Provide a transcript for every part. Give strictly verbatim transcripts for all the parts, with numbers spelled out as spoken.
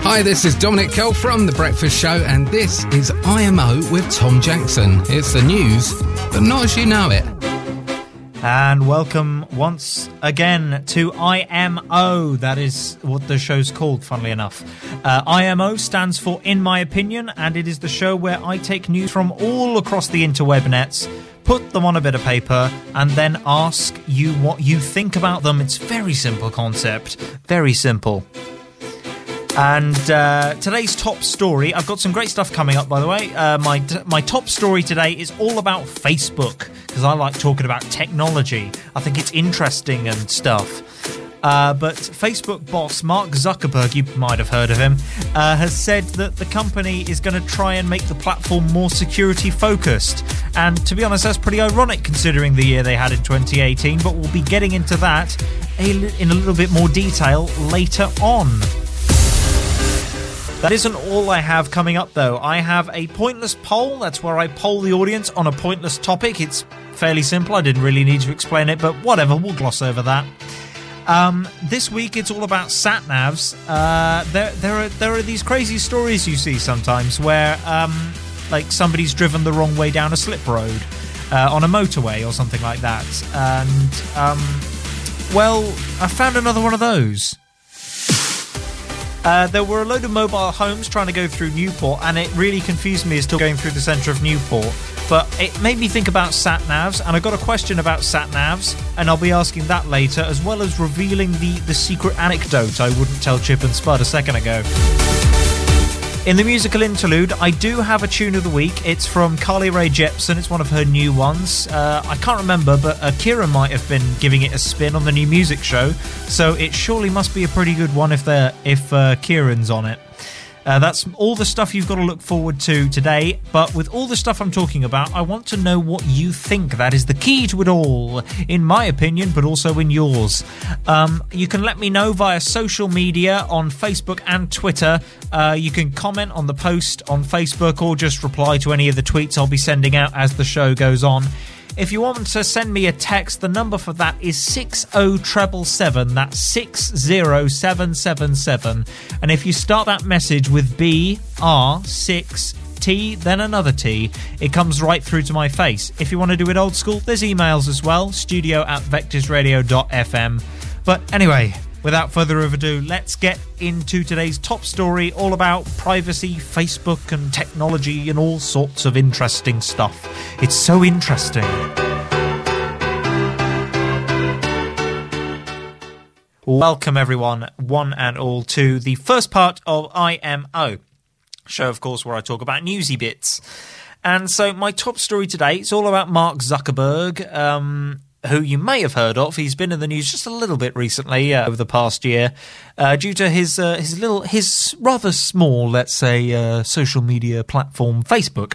Hi, this is Dominic Kell from The Breakfast Show, and this is I M O with Tom Jackson. It's the news, but not as you know it. And welcome once again to I M O. That is what the show's called, funnily enough. Uh, I M O stands for In My Opinion, and it is the show where I take news from all across the interweb nets, put them on a bit of paper, and then ask you what you think about them. It's a very simple concept. Very simple. And uh, today's top story, I've got some great stuff coming up, by the way. Uh, my my top story today is all about Facebook, because I like talking about technology. I think it's interesting and stuff. Uh, but Facebook boss Mark Zuckerberg, you might have heard of him, uh, has said that the company is going to try and make the platform more security focused. And to be honest, that's pretty ironic considering the year they had in twenty eighteen, but we'll be getting into that in a little bit more detail later on. That isn't all I have coming up, though. I have a pointless poll. That's where I poll the audience on a pointless topic. It's fairly simple. I didn't really need to explain it, but whatever. We'll gloss over that. Um, this week, it's all about sat-navs. Uh, there, there are there are these crazy stories you see sometimes where, um, like, somebody's driven the wrong way down a slip road uh, on a motorway or something like that. And, um, well, I found another one of those. Uh, there were a load of mobile homes trying to go through Newport, and it really confused me as to going through the centre of Newport. But it made me think about sat-navs, and I got a question about sat-navs, and I'll be asking that later, as well as revealing the, the secret anecdote I wouldn't tell Chip and Spud a second ago. In the musical interlude, I do have a tune of the week. It's from Carly Rae Jepsen. It's one of her new ones. Uh, I can't remember, but uh, Kieran might have been giving it a spin on the new music show, so it surely must be a pretty good one if they're, if uh, Kieran's on it. Uh, that's all the stuff you've got to look forward to today, but with all the stuff I'm talking about, I want to know what you think. That is the key to it all, in my opinion, but also in yours. Um, you can let me know via social media on Facebook and Twitter. Uh, you can comment on the post on Facebook or just reply to any of the tweets I'll be sending out as the show goes on. If you want to send me a text, the number for that is six oh seven seven seven. That's six oh seven seven seven. And if you start that message with B R six T, then another T, it comes right through to my face. If you want to do it old school, there's emails as well, studio at vectis radio dot f m. But anyway, without further ado, let's get into today's top story, all about privacy, Facebook and technology and all sorts of interesting stuff. It's so interesting. Welcome everyone, one and all, to the first part of I M O, show of course where I talk about newsy bits. And so my top story today, it's all about Mark Zuckerberg, um... who you may have heard of. He's been in the news just a little bit recently uh, over the past year uh, due to his uh, his little his rather small, let's say, uh, social media platform, Facebook.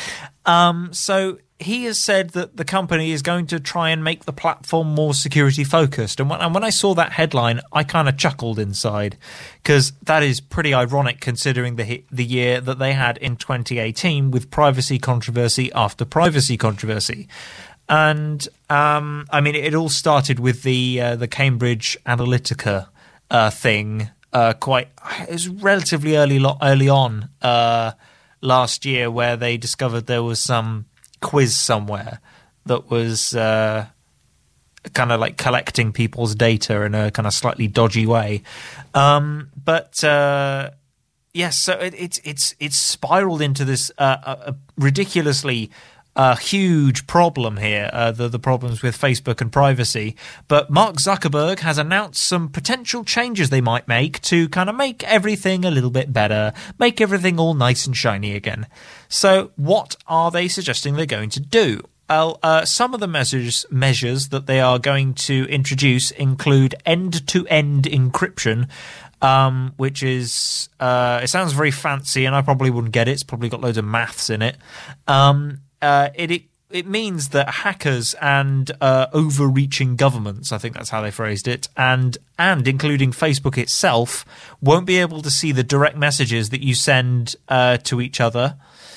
Um, so he has said that the company is going to try and make the platform more security focused. And when, and when I saw that headline, I kind of chuckled inside, because that is pretty ironic considering the the year that they had in twenty eighteen with privacy controversy after privacy controversy. And um, I mean, it all started with the uh, the Cambridge Analytica uh, thing. Uh, quite, it was relatively early early on uh, last year, where they discovered there was some quiz somewhere that was uh, kind of like collecting people's data in a kind of slightly dodgy way. Um, but uh, yes, so it, it's it's it's spiraled into this uh, a ridiculously a huge problem here, uh, the, the problems with Facebook and privacy. But Mark Zuckerberg has announced some potential changes they might make to kind of make everything a little bit better, make everything all nice and shiny again. So what are they suggesting they're going to do? Well, uh, some of the measures, measures that they are going to introduce include end-to-end encryption, um, which is, uh, it sounds very fancy and I probably wouldn't get it. It's probably got loads of maths in it. Um, Uh, it, it it means that hackers and uh, overreaching governments, I think that's how they phrased it, and and including Facebook itself, won't be able to see the direct messages that you send uh, to each other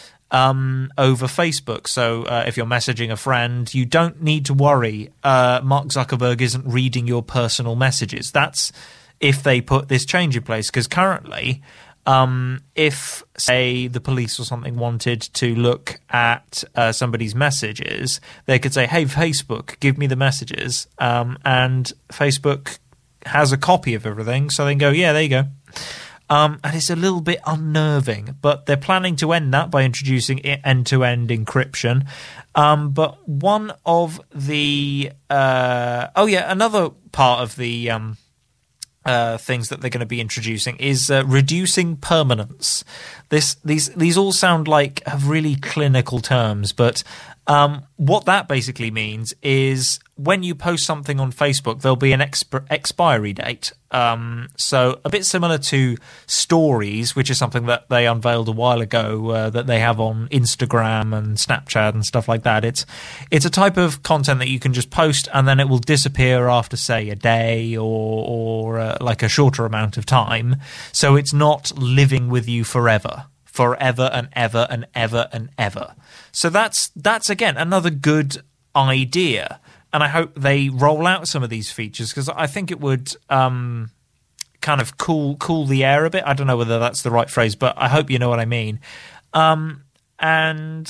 um, over Facebook. So uh, if you're messaging a friend, you don't need to worry. Uh, Mark Zuckerberg isn't reading your personal messages. That's if they put this change in place, because currently Um, if, say, the police or something wanted to look at uh, somebody's messages, they could say, hey, Facebook, give me the messages. Um, and Facebook has a copy of everything, so they can go, yeah, there you go. Um, and it's a little bit unnerving, but they're planning to end that by introducing end-to-end encryption. Um, but one of the uh, – oh, yeah, another part of the um, uh, things that they're going to be introducing is uh, reducing permanence. This These these all sound like really clinical terms, but um, what that basically means is when you post something on Facebook, there'll be an exp- expiry date. Um, so a bit similar to Stories, which is something that they unveiled a while ago uh, that they have on Instagram and Snapchat and stuff like that. It's it's a type of content that you can just post and then it will disappear after, say, a day or, or uh, like a shorter amount of time. So it's not living with you forever. Forever and ever and ever and ever. So that's that's again another good idea, and I hope they roll out some of these features because I think it would um, kind of cool cool the air a bit. I don't know whether that's the right phrase, but I hope you know what I mean. Um, and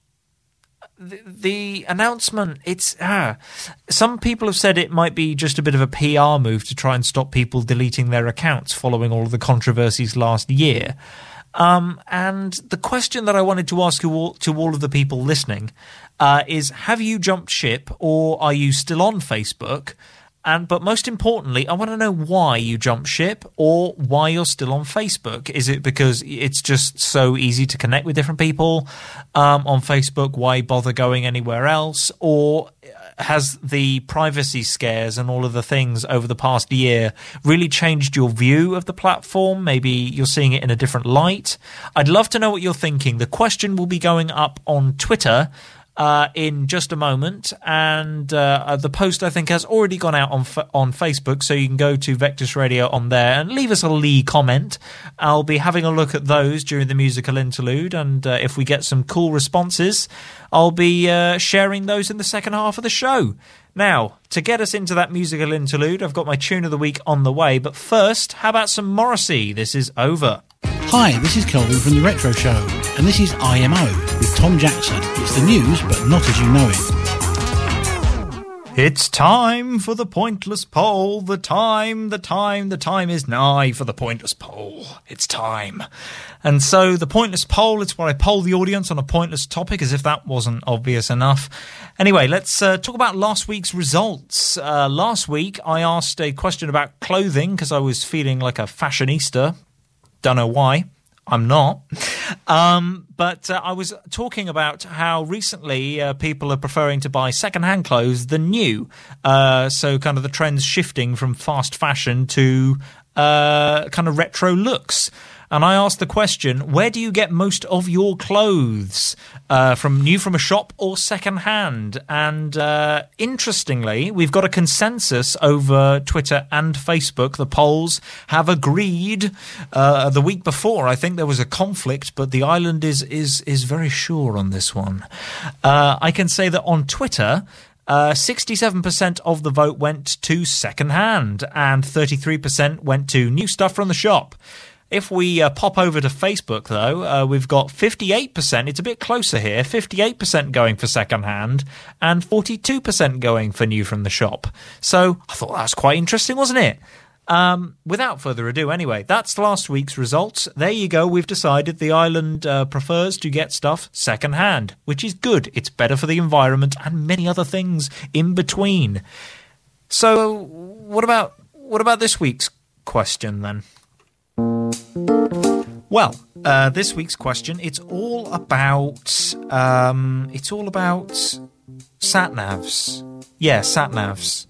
the, the announcement, it's ah, some people have said it might be just a bit of a P R move to try and stop people deleting their accounts following all of the controversies last year. Um, and the question that I wanted to ask you all, to all of the people listening uh, is, have you jumped ship or are you still on Facebook? And but most importantly, I want to know why you jumped ship or why you're still on Facebook. Is it because it's just so easy to connect with different people um, on Facebook? Why bother going anywhere else? Or has the privacy scares and all of the things over the past year really changed your view of the platform? Maybe you're seeing it in a different light. I'd love to know what you're thinking. The question will be going up on Twitter uh, in just a moment, and uh, the post I think has already gone out on f- on Facebook, so you can go to Vectis Radio on there and leave us a Lee comment. I'll be having a look at those during the musical interlude, and uh, if we get some cool responses, I'll be uh, sharing those in the second half of the show. Now, to get us into that musical interlude, I've got my tune of the week on the way, but first, how about some Morrissey? This is Over. Hi, this is Kelvin from The Retro Show, and this is I M O with Tom Jackson. It's the news, but not as you know it. It's time for the pointless poll. The time, the time, the time is nigh for the pointless poll. It's time. And so the pointless poll, it's where I poll the audience on a pointless topic, as if that wasn't obvious enough. Anyway, let's uh, talk about last week's results. Uh, last week, I asked a question about clothing because I was feeling like a fashionista. Don't know why. I'm not. Um, but uh, I was talking about how recently uh, people are preferring to buy second-hand clothes than new. Uh, so kind of the trend's shifting from fast fashion to uh, kind of retro looks. And I asked the question, where do you get most of your clothes? Uh, from new from a shop or second-hand? And uh, interestingly, we've got a consensus over Twitter and Facebook. The polls have agreed. Uh, the week before, I think there was a conflict, but the island is is is very sure on this one. Uh, I can say that on Twitter, Uh, sixty-seven percent of the vote went to second-hand and thirty-three percent went to new stuff from the shop. If we uh, pop over to Facebook, though, uh, we've got fifty-eight percent. It's a bit closer here. fifty-eight percent going for second-hand and forty-two percent going for new from the shop. So I thought that was quite interesting, wasn't it? Um, without further ado, anyway, that's last week's results. There you go. We've decided the island uh, prefers to get stuff second-hand, which is good. It's better for the environment and many other things in between. So what about what about this week's question, then? Well, uh, this week's question, it's all about um, it's all about sat-navs. Yeah, sat-navs.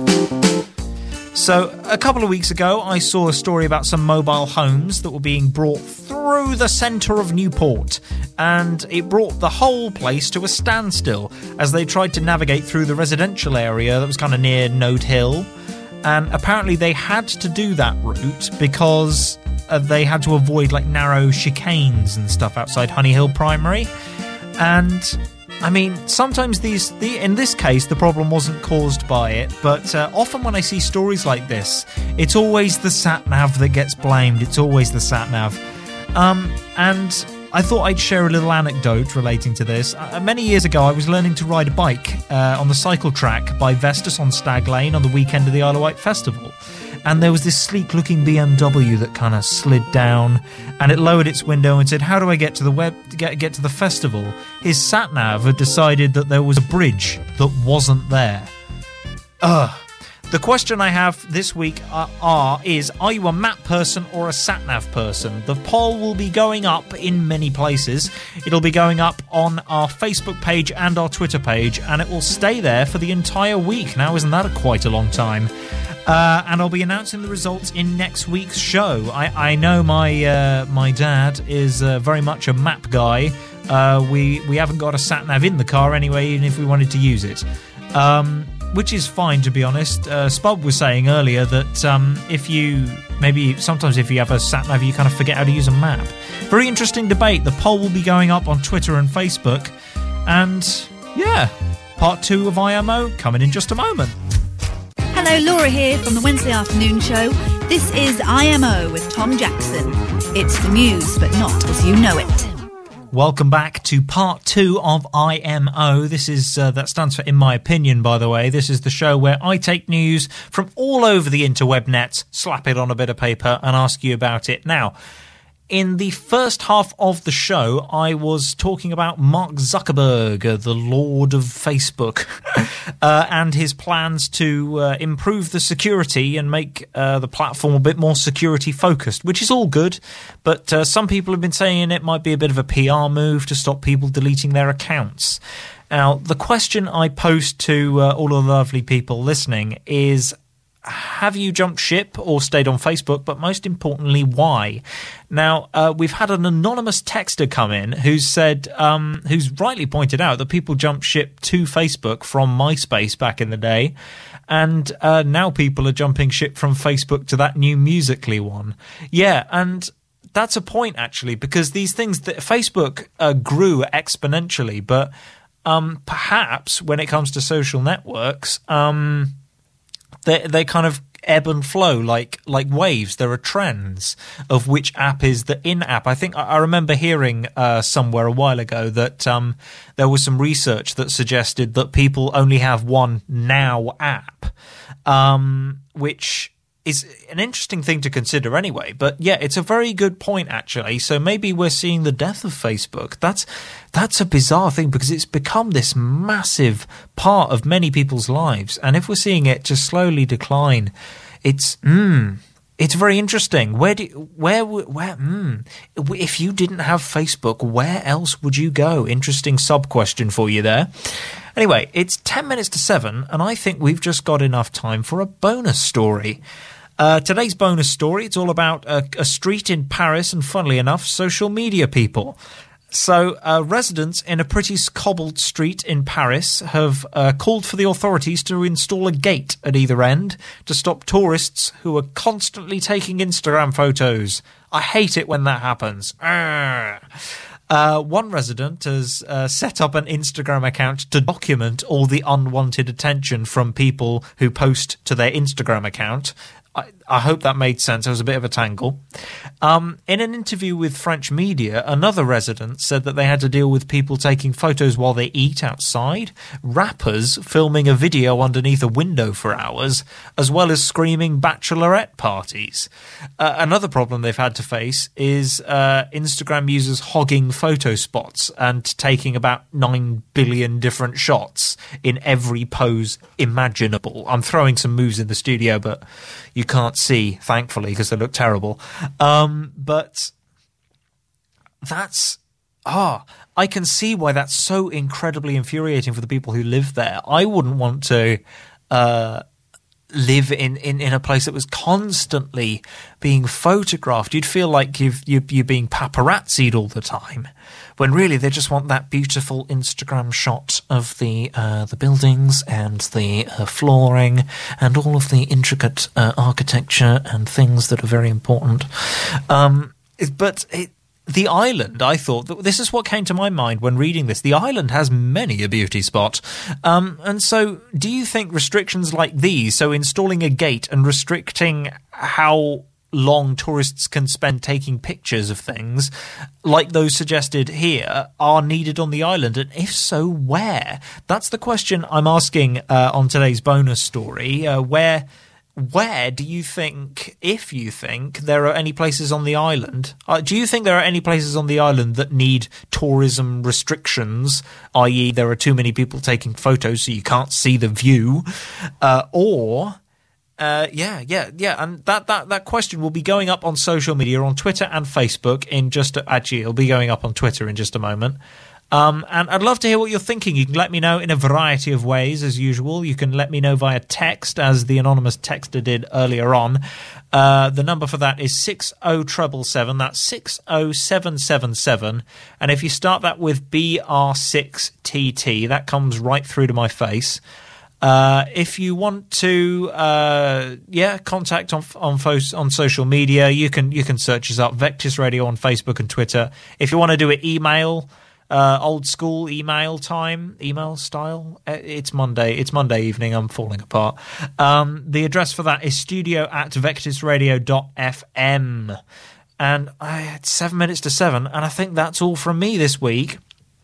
So, a couple of weeks ago, I saw a story about some mobile homes that were being brought through the centre of Newport, and it brought the whole place to a standstill as they tried to navigate through the residential area that was kind of near Node Hill. And apparently they had to do that route because uh, they had to avoid like narrow chicanes and stuff outside Honey Hill Primary. And I mean, sometimes these, the, in this case, the problem wasn't caused by it, but uh, often when I see stories like this, it's always the sat-nav that gets blamed. It's always the sat-nav. Um, and I thought I'd share a little anecdote relating to this. Uh, many years ago, I was learning to ride a bike uh, on the cycle track by Vestas on Stag Lane on the weekend of the Isle of Wight Festival. And there was this sleek-looking B M W that kind of slid down, and it lowered its window and said, "How do I get to the web get get to the festival?" His sat nav had decided that there was a bridge that wasn't there. Ugh. The question I have this week uh, are is: are you a map person or a sat nav person? The poll will be going up in many places. It'll be going up on our Facebook page and our Twitter page, and it will stay there for the entire week. Now, isn't that a quite a long time? Uh, and I'll be announcing the results in next week's show. I, I know my uh, my dad is uh, very much a map guy. Uh, we we haven't got a sat nav in the car anyway, even if we wanted to use it, um, which is fine, to be honest. Uh, Spud was saying earlier that um, if you maybe sometimes if you have a sat nav, you kind of forget how to use a map. Very interesting debate. The poll will be going up on Twitter and Facebook, and yeah, part two of I M O coming in just a moment. Hello, Laura here from the Wednesday afternoon show. This is I M O with Tom Jackson. It's the news, but not as you know it. Welcome back to part two of I M O. This is, uh, that stands for In My Opinion, by the way. This is the show where I take news from all over the interweb nets, slap it on a bit of paper and ask you about it. Now, in the first half of the show, I was talking about Mark Zuckerberg, uh, the Lord of Facebook, uh, and his plans to uh, improve the security and make uh, the platform a bit more security-focused, which is all good, but uh, some people have been saying it might be a bit of a P R move to stop people deleting their accounts. Now, the question I posed to uh, all of the lovely people listening is, have you jumped ship or stayed on Facebook? But most importantly, why? Now, uh, we've had an anonymous texter come in who's said, um, who's rightly pointed out that people jumped ship to Facebook from MySpace back in the day, and uh, now people are jumping ship from Facebook to that new Musical.ly one. Yeah, and that's a point actually, because these things that Facebook uh, grew exponentially, but um, perhaps when it comes to social networks, um. They they kind of ebb and flow like like waves. There are trends of which app is the in-app. I think I remember hearing uh, somewhere a while ago that um, there was some research that suggested that people only have one Now app, um, which is an interesting thing to consider anyway. But yeah, it's a very good point actually. So maybe we're seeing the death of Facebook. That's that's a bizarre thing because it's become this massive part of many people's lives. And if we're seeing it just slowly decline, it's mm, it's very interesting. Where do where where mm, if you didn't have Facebook, where else would you go? Interesting sub question for you there. Anyway, it's ten minutes to seven, and I think we've just got enough time for a bonus story. Uh, today's bonus story, it's all about a, a street in Paris and, funnily enough, social media people. So uh, residents in a pretty cobbled street in Paris have uh, called for the authorities to install a gate at either end to stop tourists who are constantly taking Instagram photos. I hate it when that happens. Arrgh. Uh, one resident has uh, set up an Instagram account to document all the unwanted attention from people who post to their Instagram account. I, I hope that made sense. It was a bit of a tangle. Um, in an interview with French media, another resident said that they had to deal with people taking photos while they eat outside, rappers filming a video underneath a window for hours, as well as screaming bachelorette parties. Uh, another problem they've had to face is uh, Instagram users hogging photo spots and taking about nine billion different shots in every pose imaginable. I'm throwing some moves in the studio, but you can't see, thankfully, because they look terrible. Um, but that's... Ah, I can see why that's so incredibly infuriating for the people who live there. I wouldn't want to uh, live in, in, in a place that was constantly being photographed. You'd feel like you've, you're, you're being paparazzi'd all the time, when really they just want that beautiful Instagram shot of the uh, the buildings and the uh, flooring and all of the intricate uh, architecture and things that are very important. Um, but it, the island, I thought, that this is what came to my mind when reading this. The island has many a beauty spot. Um, and so do you think restrictions like these, so installing a gate and restricting how long tourists can spend taking pictures of things, like those suggested here, are needed on the island? And if so, where? That's the question I'm asking uh, on today's bonus story. Uh, where... Where do you think, if you think, there are any places on the island, uh, do you think there are any places on the island that need tourism restrictions, that is there are too many people taking photos so you can't see the view, uh, or... Uh, yeah, yeah, yeah, and that, that, that question will be going up on social media, on Twitter and Facebook in just... A, actually, it'll be going up on Twitter in just a moment. Um, and I'd love to hear what you're thinking. You can let me know in a variety of ways, as usual. You can let me know via text, as the anonymous texter did earlier on. Uh, the number for that is six oh seven seven. That's six oh seven seven seven. And if you start that with B R six T T, that comes right through to my face. Uh, if you want to, uh, yeah, contact on on on social media, you can you can search us up, Vectis Radio on Facebook and Twitter. If you want to do it, email. Uh, old school email time, email style. It's Monday. It's Monday evening. I'm falling apart. Um, the address for that is studio at vectisradio dot f m. And I, it's seven minutes to seven, and I think that's all from me this week.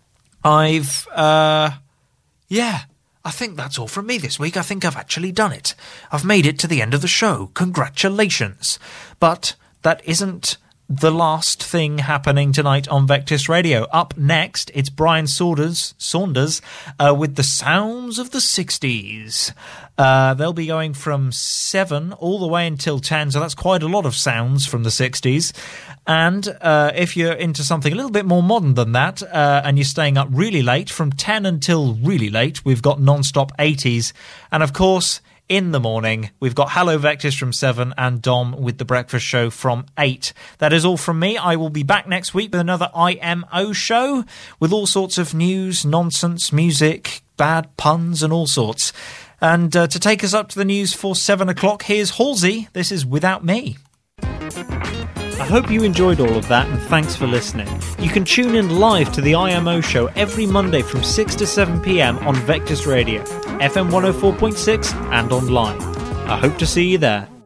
I've, uh, yeah, I think that's all from me this week. I think I've actually done it. I've made it to the end of the show. Congratulations. But that isn't the last thing happening tonight on Vectis Radio. Up next, it's Brian Saunders, Saunders uh, with the sounds of the sixties. Uh, they'll be going from seven all the way until ten, so that's quite a lot of sounds from the sixties. And uh, if you're into something a little bit more modern than that, uh, and you're staying up really late, from ten until really late, we've got non-stop eighties. And of course, in the morning, we've got Hello Vectis from seven and Dom with The Breakfast Show from eight. That is all from me. I will be back next week with another I M O show with all sorts of news, nonsense, music, bad puns and all sorts. And uh, to take us up to the news for seven o'clock, here's Halsey. This is Without Me. I hope you enjoyed all of that, and thanks for listening. You can tune in live to the I M O show every Monday from six to seven p.m. on Vectis Radio, F M one oh four point six and online. I hope to see you there.